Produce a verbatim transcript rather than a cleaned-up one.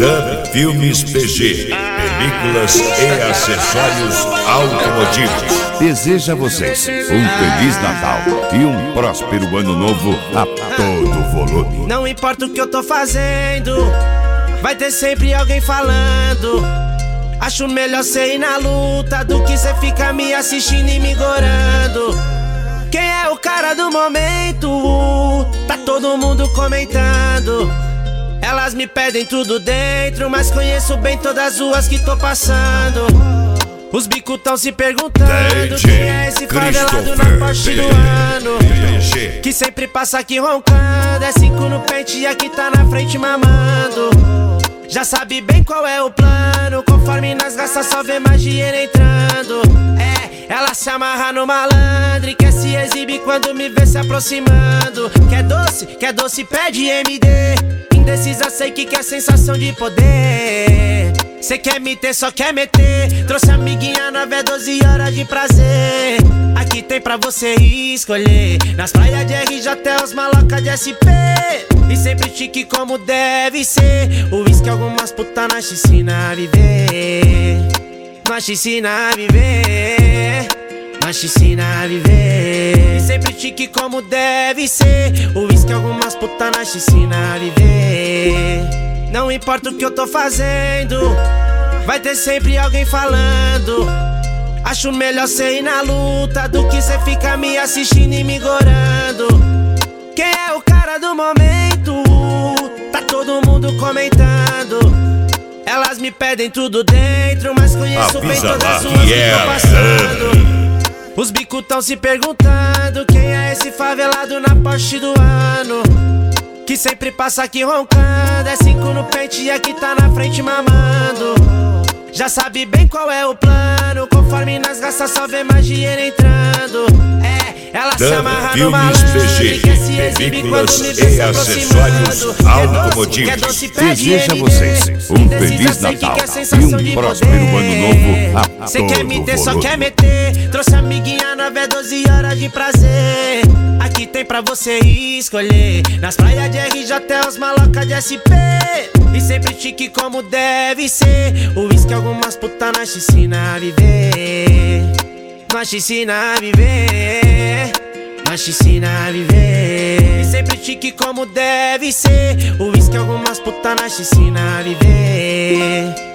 Dub Filmes P G, películas e acessórios automotivos. Deseja a vocês um Feliz Natal e um próspero Ano Novo a todo volume. Não importa o que eu tô fazendo, vai ter sempre alguém falando. Acho melhor cê ir na luta do que cê ficar me assistindo e me gorando. Quem é o cara do momento? Tá todo mundo comentando. Elas me pedem tudo dentro, mas conheço bem todas as ruas que tô passando. Os bicos tão se perguntando quem é esse favelado na Porsche do ano, que sempre passa aqui roncando. É cinco no pente e aqui tá na frente mamando. Já sabe bem qual é o plano, conforme nós gasta só vê mais dinheiro entrando. É, ela se amarra no malandro e quer se exibir quando me vê se aproximando. Quer doce, quer doce, pede M D. Indecisa, sei que quer sensação de poder. Cê quer me ter, só quer meter. Trouxe amiguinha nove, é doze horas de prazer. Aqui tem pra você escolher. Nas praias de R J até os maloca de S P. E sempre chique como deve ser. O uísque algumas puta nós te ensina a viver. Nós te ensina a viver. Nós te ensina a viver. E sempre chique como deve ser. O uísque algumas puta nós te ensina a viver. Não importa o que eu tô fazendo, vai ter sempre alguém falando. Acho melhor cê ir na luta do que cê ficar me assistindo e me gorando. Quem é o cara do momento? Tá todo mundo comentando. Elas me pedem tudo dentro, mas conheço bem todas as ruas que tô passando. Os bicos tão se perguntando quem é esse favelado na Porsche do ano, que sempre passa aqui roncando. É cinco no pente e aqui tá na frente mamando. Já sabe bem qual é o plano, conforme nós gasta só vê mais dinheiro entrando. É, ela se amarra no malandro e quer se exibir quando me vê se aproximando. Automotivos. Deseja a vocês um Feliz Natal e um próspero Ano Novo a todo Cê quer me ter, só volume. quer meter. Trouxe amiguinha nove, é doze horas de prazer. Aqui tem pra você escolher. Nas praias de R J até os maloca de S P. E sempre chique como deve ser. O uísque algumas puta nós te ensina a viver. Nós te ensina a viver. Nós te ensina a viver. E sempre chique como deve ser. O uísque algumas puta nós te ensina a viver.